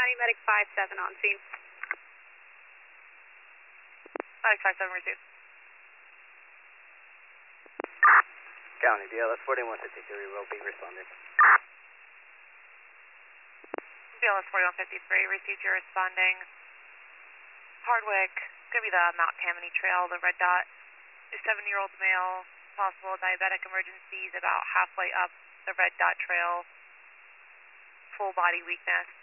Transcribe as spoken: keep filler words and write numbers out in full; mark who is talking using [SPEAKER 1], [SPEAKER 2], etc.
[SPEAKER 1] County Medic five seven on scene.
[SPEAKER 2] Medic five seven received.
[SPEAKER 3] County, B L S forty-one fifty-three will be responding.
[SPEAKER 2] B L S forty-one fifty-three, received, you're responding. Hardwick, it's going to be the Mount Tammany Trail, the red dot. A seven-year-old male, possible diabetic emergencies about halfway up the red dot trail. Full body weakness.